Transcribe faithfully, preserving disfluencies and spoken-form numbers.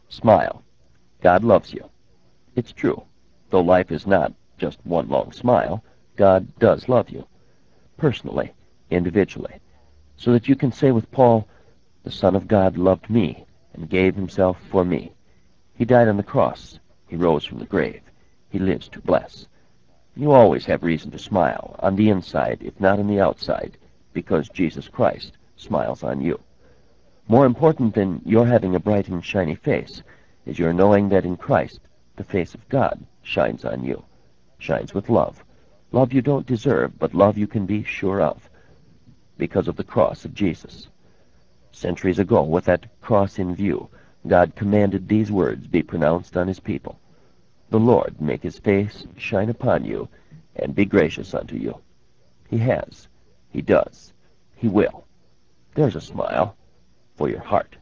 Smile. God loves you. It's true. Though life is not just one long smile, God does love you, personally, individually, so that you can say with Paul, "The Son of God loved me and gave himself for me. He died on the cross. He rose from the grave. He lives to bless." You always have reason to smile, on the inside, if not on the outside, because Jesus Christ smiles on you. More important than your having a bright and shiny face is your knowing that in Christ the face of God shines on you, shines with love. Love you don't deserve, but love you can be sure of, because of the cross of Jesus. Centuries ago, with that cross in view, God commanded these words be pronounced on his people: "The Lord make his face shine upon you, and be gracious unto you." He has. He does. He will. There's a smile for your heart.